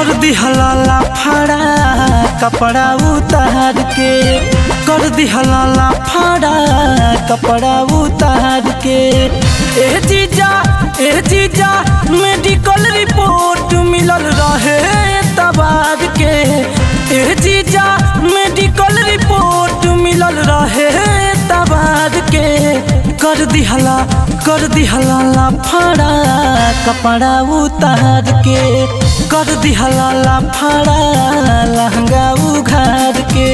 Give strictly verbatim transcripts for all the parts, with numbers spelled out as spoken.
कर दिहला लाफड़ा कपड़ा उतार के, कर दिहला लाफड़ा कपड़ा उतार के। ए जीजा ए जीजा मेडिकल रिपोर्ट मिलल रहे तबार के, ए जीजा मेडिकल रिपोर्ट मिलल रहे तबार के। कर दिहला कर दिहला लाफड़ा कपड़ा उतार के, कर दिहला लाफड़ा लहंगा उघार के।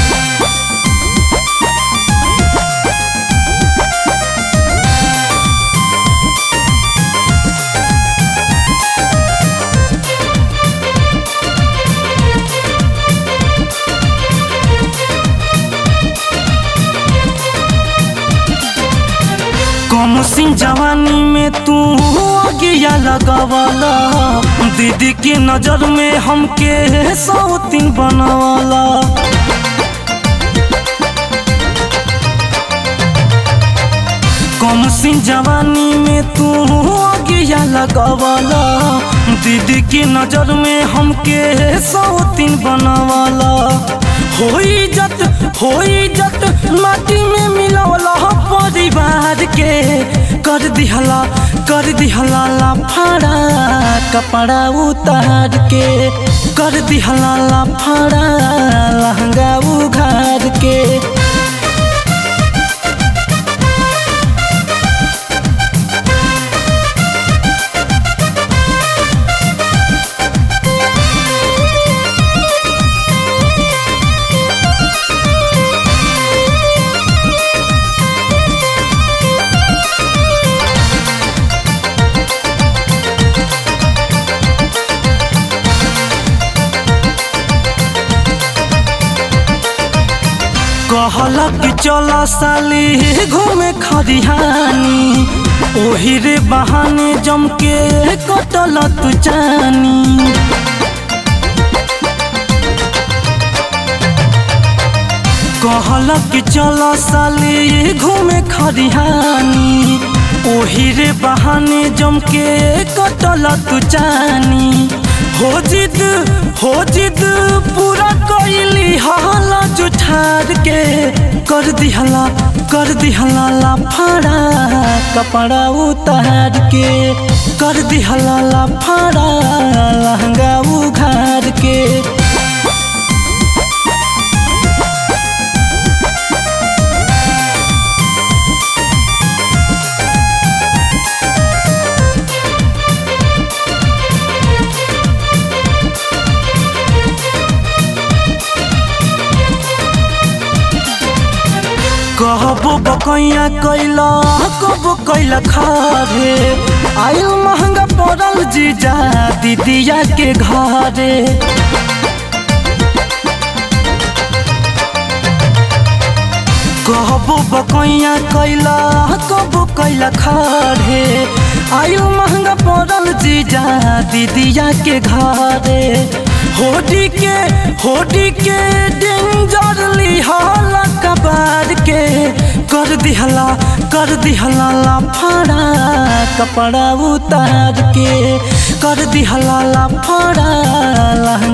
कम सिंह जवानी में तू अगिया लगावाला, दीदी की नजर में हमके सौतीन बनवाला। कम सिंह जवानी में तू अगिया लगावाला, दीदी की नजर में हमके सौतीन बनवाला। होई इज्जत होई इज्जत माटी में मिलवला परिवार के। कर दिहला कर दिहला लाफड़ा कपड़ा उतार के, कर दिहला लाफड़ा लहंगा उघार के। कहला कि चला साली घूमे खरिहानी, ओही रे बहाने जम के कटल तू जानी। कहला कि चला साली घूमे खरिहानी, ओही रे बहाने जम के कटल तू जानी। हो जिद हो जिद पूरा कइली हाला जुठार के। कर दिहला कर दिहला लाफड़ा कपड़ा उतार के, कर दिहला लाफड़ा लहंगा उघार के। कहबो बकैया कैला कबो कैला खारे, आयु महंगा पड़ल जीजा दीदिया के घरे। कहबो बकैया कैला कबो कैला खारे, आयु महंगा पड़ल जीजा दीदिया के घरे। होडी के होडी के डेंजर लिहाला कबार के। कर दिहला कर दिहला लाफड़ा कपड़ा उतार के, कर दिहला लाफड़ा